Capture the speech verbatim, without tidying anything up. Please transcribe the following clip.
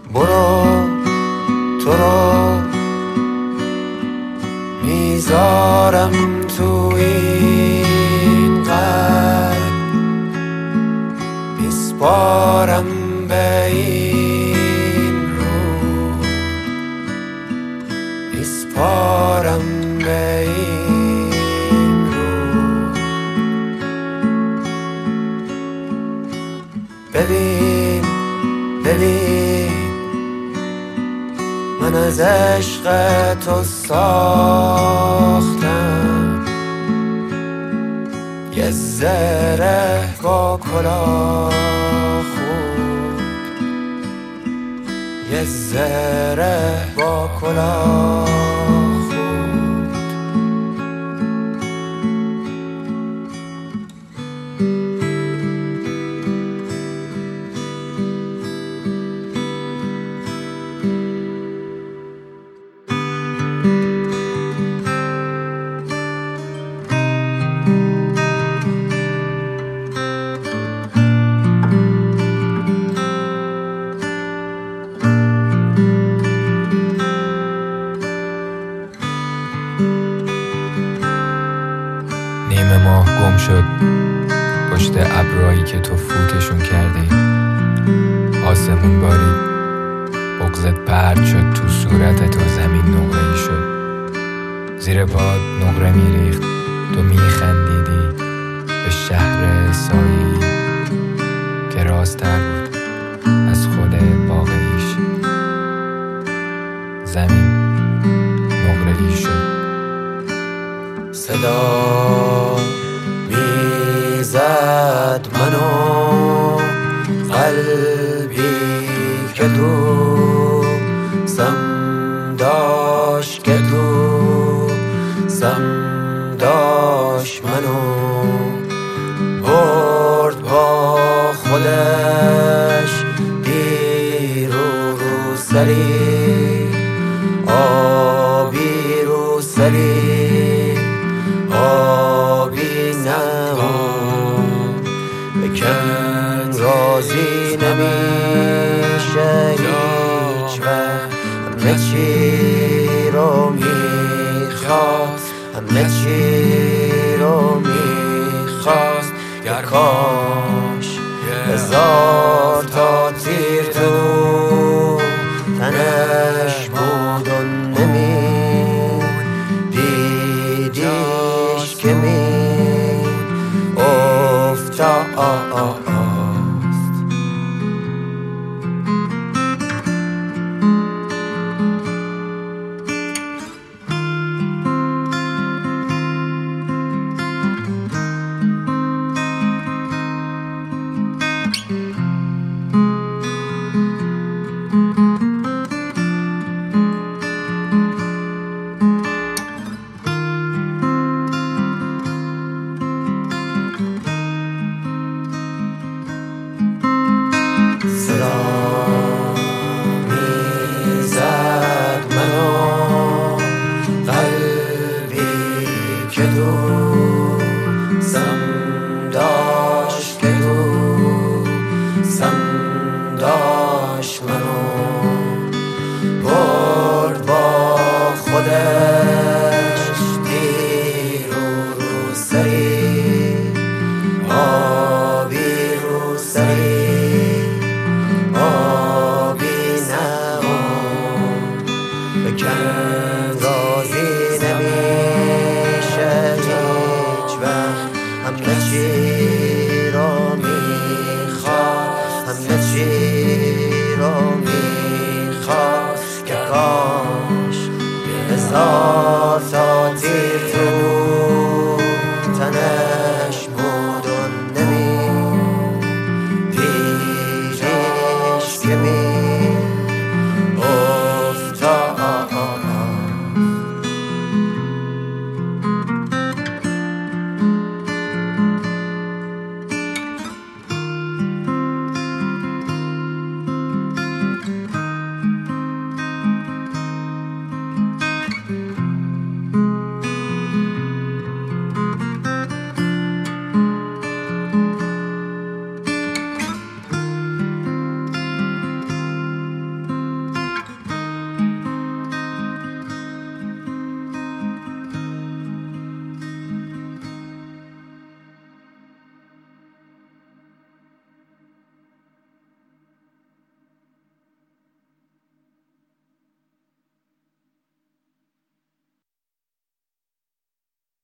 برو تو رو میذارم تو این قلب، میسپارم به این رو، میسپارم به این رو. ببین ببین من از عشق تو ساختم یه زره با کلاه خود، یه زره با کلاه خود. نیمه ماه گم شد پشت ابرایی که تو فوتشون کردی. آسمون بارید، بغضت پرد شد تو صورت تو، زمین نقره‌ای شد. زیر پاد نقره میریخت، تو میخندیدی به شهر سایه‌ای که راست‌تر بود از خود واقعیش. زمین نقره‌ای شد. صدا میزد منو قلبی که تو سم داشت، که تو سم داشت منو برد با خودش بیرو رو سری، آبی رو سری، آبی نمون بکن رازی نمیشه هیچ وقت. همه چی رو میخواست، همه چی رو میخواست. گر کاش هزار تا تیر تو تنش بود و نمید دیدیش که می افتاد. صدا میزد منو قلبی که تو سم داشت، که تو سم داشت منو برد با خودش دیرو رو سری، آبی رو سری، آبی نمون بکن رازی نمیشه هیچ وقت. همه چی رو میخواست، همه چی رو میخواست. که کاش یه هزار